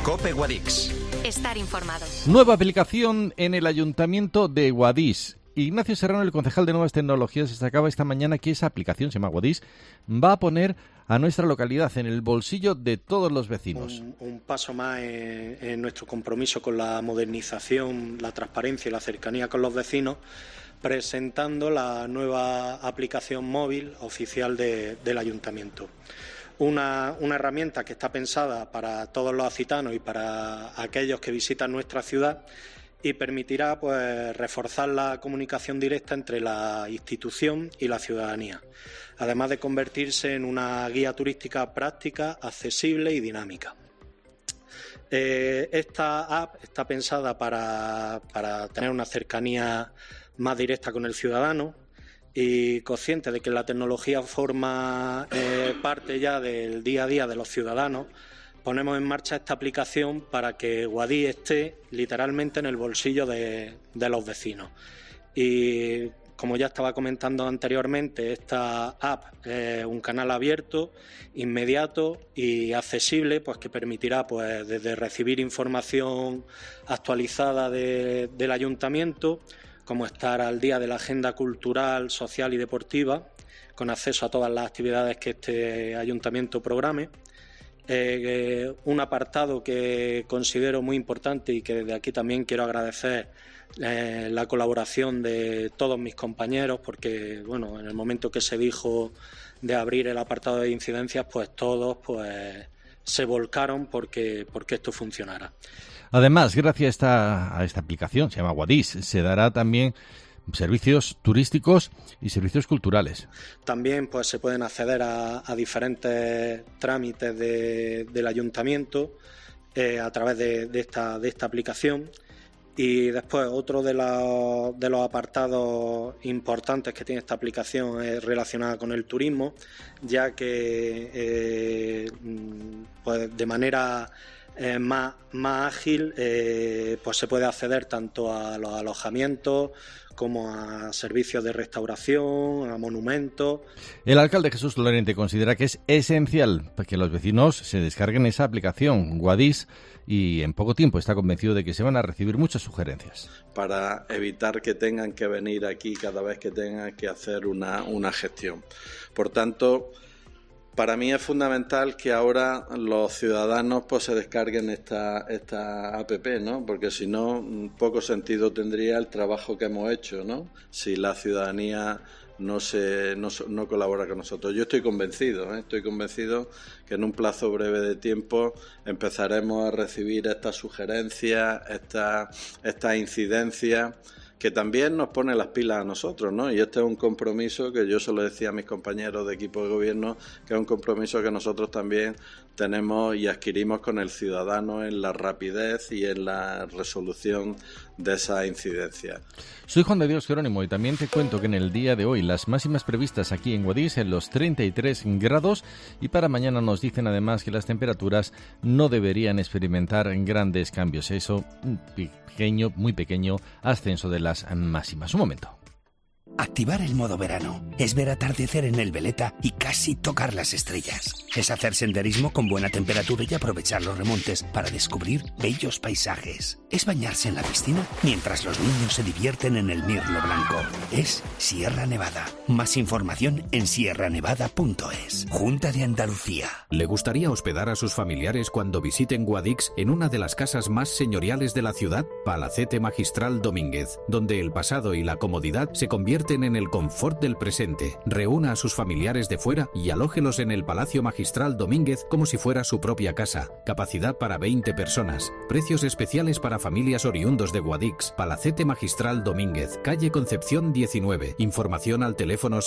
COPE Guadix. Estar informado. Nueva aplicación en el Ayuntamiento de Guadix. Ignacio Serrano, el concejal de Nuevas Tecnologías, destacaba esta mañana que esa aplicación, se llama Guadix, va a poner a nuestra localidad en el bolsillo de todos los vecinos. Un paso más en nuestro compromiso con la modernización, la transparencia y la cercanía con los vecinos, presentando la nueva aplicación móvil oficial del Ayuntamiento. Una herramienta que está pensada para todos los acitanos y para aquellos que visitan nuestra ciudad y permitirá reforzar la comunicación directa entre la institución y la ciudadanía, además de convertirse en una guía turística práctica, accesible y dinámica. Esta app está pensada para tener una cercanía más directa con el ciudadano y consciente de que la tecnología forma parte ya del día a día de los ciudadanos. Ponemos en marcha esta aplicación para que Guadix esté literalmente en el bolsillo de los vecinos. Y como ya estaba comentando anteriormente, esta app es un canal abierto, inmediato y accesible, pues que permitirá desde recibir información actualizada del ayuntamiento, como estar al día de la agenda cultural, social y deportiva, con acceso a todas las actividades que este ayuntamiento programe. Un apartado que considero muy importante y que desde aquí también quiero agradecer la colaboración de todos mis compañeros, porque en el momento que se dijo de abrir el apartado de incidencias, todos se volcaron porque esto funcionara. Además, gracias a esta aplicación, se llama Guadix, se dará también servicios turísticos y servicios culturales. También se pueden acceder a diferentes trámites del ayuntamiento a través de esta aplicación. Y después otro de los apartados importantes que tiene esta aplicación es relacionada con el turismo, ya que de manera más ágil se puede acceder tanto a los alojamientos como a servicios de restauración, a monumentos. El alcalde Jesús Lorente considera que es esencial que los vecinos se descarguen esa aplicación Guadix y en poco tiempo está convencido de que se van a recibir muchas sugerencias. Para evitar que tengan que venir aquí cada vez que tengan que hacer una gestión. Por tanto, para mí es fundamental que ahora los ciudadanos se descarguen esta app, ¿no? Porque si no, poco sentido tendría el trabajo que hemos hecho, ¿no? Si la ciudadanía no colabora con nosotros. Yo estoy convencido que en un plazo breve de tiempo empezaremos a recibir estas sugerencias, estas incidencias, que también nos pone las pilas a nosotros, ¿no? Y este es un compromiso que yo se lo decía a mis compañeros de equipo de gobierno, que es un compromiso que nosotros también tenemos y adquirimos con el ciudadano en la rapidez y en la resolución de esas incidencias. Soy Juan de Dios Jerónimo y también te cuento que en el día de hoy las máximas previstas aquí en Guadix en los 33 grados y para mañana nos dicen además que las temperaturas no deberían experimentar grandes cambios. Eso, un muy pequeño ascenso de las máximas. Un momento. Activar el modo verano es ver atardecer en el Veleta y casi tocar las estrellas. Es hacer senderismo con buena temperatura y aprovechar los remontes para descubrir bellos paisajes. Es bañarse en la piscina mientras los niños se divierten en el Mirlo Blanco. Es Sierra Nevada. Más información en sierranevada.es. Junta de Andalucía. ¿Le gustaría hospedar a sus familiares cuando visiten Guadix en una de las casas más señoriales de la ciudad? Palacete Magistral Domínguez, donde el pasado y la comodidad se convierten en el confort del presente. Reúna a sus familiares de fuera y alójelos en el Palacio Magistral Domínguez como si fuera su propia casa. Capacidad para 20 personas. Precios especiales para familias oriundos de Guadix. Palacete Magistral Domínguez, calle Concepción 19. Información al teléfono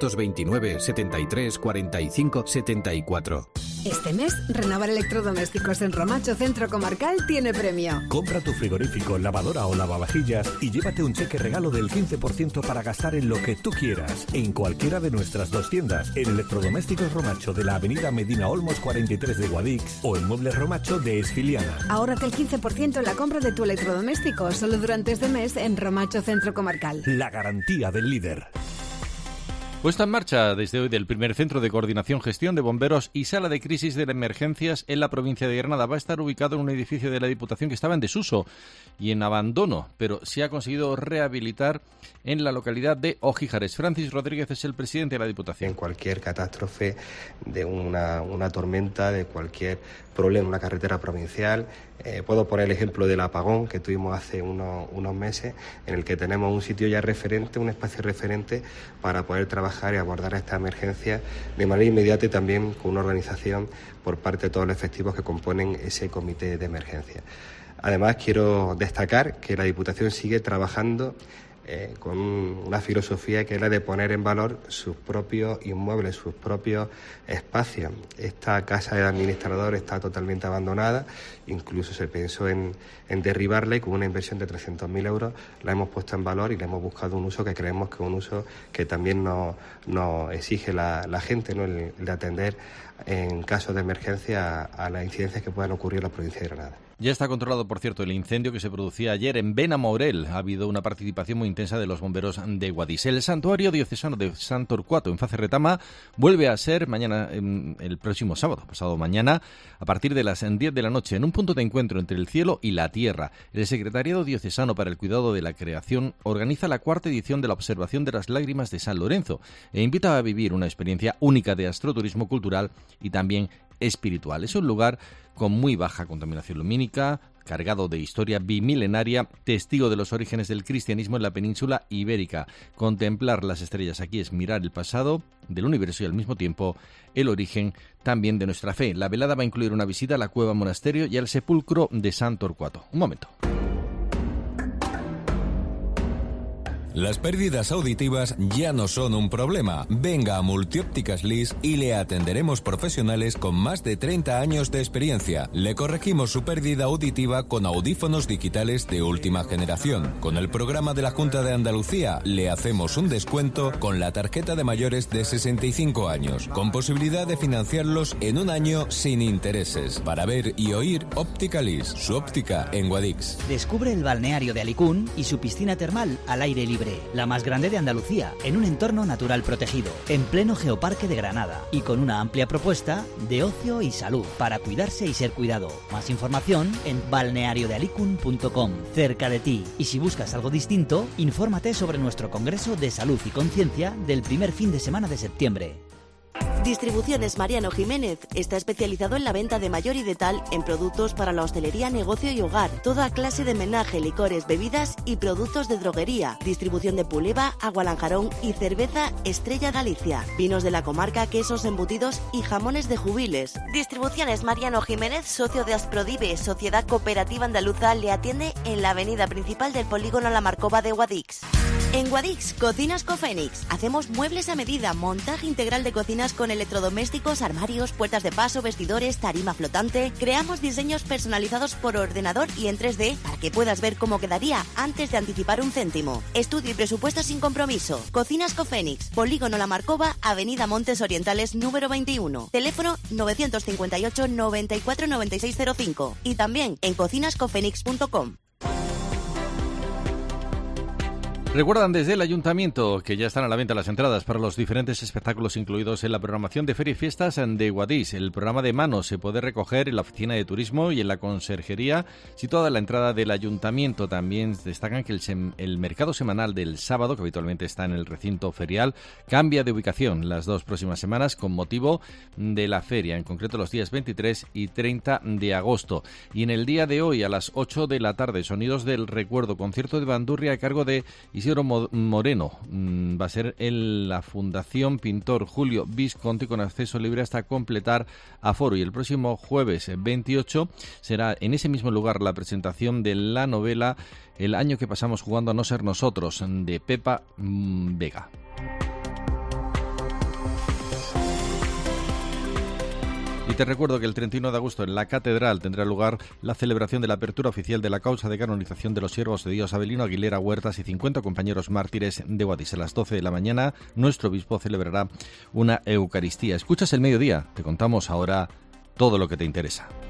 629 73 45 74. Este mes, renovar electrodomésticos en Romacho Centro Comarcal tiene premio. Compra tu frigorífico, lavadora o lavavajillas y llévate un cheque regalo del 15% para gastar en lo que tú quieras, en cualquiera de nuestras 2 tiendas, en Electrodomésticos Romacho de la avenida Medina Olmos 43 de Guadix o en Muebles Romacho de Esfiliana. Ahórrate el 15% en la compra de tu electrodoméstico, solo durante este mes en Romacho Centro Comarcal. La garantía del líder. Puesta en marcha desde hoy del primer centro de coordinación, gestión de bomberos y sala de crisis de emergencias en la provincia de Granada. Va a estar ubicado en un edificio de la Diputación que estaba en desuso y en abandono, pero se ha conseguido rehabilitar en la localidad de Ojíjares. Francis Rodríguez es el presidente de la Diputación. En cualquier catástrofe, de una tormenta, de cualquier problema en una carretera provincial, puedo poner el ejemplo del apagón que tuvimos hace unos meses, en el que tenemos un sitio ya referente, un espacio referente para poder trabajar y abordar esta emergencia de manera inmediata y también con una organización por parte de todos los efectivos que componen ese comité de emergencia. Además, quiero destacar que la Diputación sigue trabajando con una filosofía que es la de poner en valor sus propios inmuebles, sus propios espacios. Esta casa de administrador está totalmente abandonada, incluso se pensó en derribarla y con una inversión de 300.000 euros la hemos puesto en valor y le hemos buscado un uso que creemos que es un uso que también nos exige la gente, ¿no? El de atender en casos de emergencia a las incidencias que puedan ocurrir en la provincia de Granada. Ya está controlado, por cierto, el incendio que se producía ayer en Benamorel. Ha habido una participación muy intensa de los bomberos de Guadix. El santuario diocesano de Sant Torquato, en Facerretama, vuelve a ser mañana, el próximo sábado, pasado mañana, a partir de las 10 de la noche, en un punto de encuentro entre el cielo y la tierra. El Secretariado Diocesano para el Cuidado de la Creación organiza la 4ª edición de la observación de las lágrimas de San Lorenzo e invita a vivir una experiencia única de astroturismo cultural y también espiritual. Es un lugar con muy baja contaminación lumínica, cargado de historia bimilenaria, testigo de los orígenes del cristianismo en la península ibérica. Contemplar las estrellas aquí es mirar el pasado del universo y al mismo tiempo el origen también de nuestra fe. La velada va a incluir una visita a la cueva monasterio y al sepulcro de Sant Torquato. Un momento. Las pérdidas auditivas ya no son un problema. Venga a Multiópticas Lis y le atenderemos profesionales con más de 30 años de experiencia. Le corregimos su pérdida auditiva con audífonos digitales de última generación. Con el programa de la Junta de Andalucía le hacemos un descuento con la tarjeta de mayores de 65 años, con posibilidad de financiarlos en un año sin intereses. Para ver y oír, Óptica Lis, su óptica en Guadix. Descubre el balneario de Alicún y su piscina termal al aire libre. La más grande de Andalucía, en un entorno natural protegido, en pleno Geoparque de Granada y con una amplia propuesta de ocio y salud para cuidarse y ser cuidado. Más información en balneariodealicun.com, cerca de ti. Y si buscas algo distinto, infórmate sobre nuestro Congreso de Salud y Conciencia del primer fin de semana de septiembre. Distribuciones Mariano Jiménez está especializado en la venta de mayor y de tal en productos para la hostelería, negocio y hogar, toda clase de menaje, licores, bebidas y productos de droguería, distribución de puleva, agua Lanjarón y cerveza Estrella Galicia, vinos de la comarca, quesos, embutidos y jamones de Jubiles. Distribuciones Mariano Jiménez, socio de Asprodive, Sociedad Cooperativa Andaluza, le atiende en la avenida principal del polígono La Marcova de Guadix. En Guadix, Cocinas Cofénix. Hacemos muebles a medida, montaje integral de cocinas con electrodomésticos, armarios, puertas de paso, vestidores, tarima flotante. Creamos diseños personalizados por ordenador y en 3D para que puedas ver cómo quedaría antes de anticipar un céntimo. Estudio y presupuesto sin compromiso. Cocinas Cofénix, polígono La Marcova, avenida Montes Orientales número 21. Teléfono 958 94 9605 y también en cocinascofenix.com. Recuerdan desde el Ayuntamiento que ya están a la venta las entradas para los diferentes espectáculos incluidos en la programación de Feria y Fiestas de Guadix. El programa de mano se puede recoger en la Oficina de Turismo y en la Conserjería situada en la entrada del Ayuntamiento. También destacan que el mercado semanal del sábado, que habitualmente está en el recinto ferial, cambia de ubicación las 2 próximas semanas con motivo de la feria, en concreto los días 23 y 30 de agosto. Y en el día de hoy, a las 8 de la tarde, Sonidos del Recuerdo, concierto de bandurria a cargo de Isidro Moreno. Va a ser en la Fundación Pintor Julio Visconti con acceso libre hasta completar aforo. Y el próximo jueves 28 será en ese mismo lugar la presentación de la novela El año que pasamos jugando a no ser nosotros, de Pepa Vega. Y te recuerdo que el 31 de agosto en la Catedral tendrá lugar la celebración de la apertura oficial de la causa de canonización de los siervos de Dios Abelino Aguilera Huertas y 50 compañeros mártires de Guadix. A las 12 de la mañana nuestro obispo celebrará una Eucaristía. Escuchas El Mediodía, te contamos ahora todo lo que te interesa.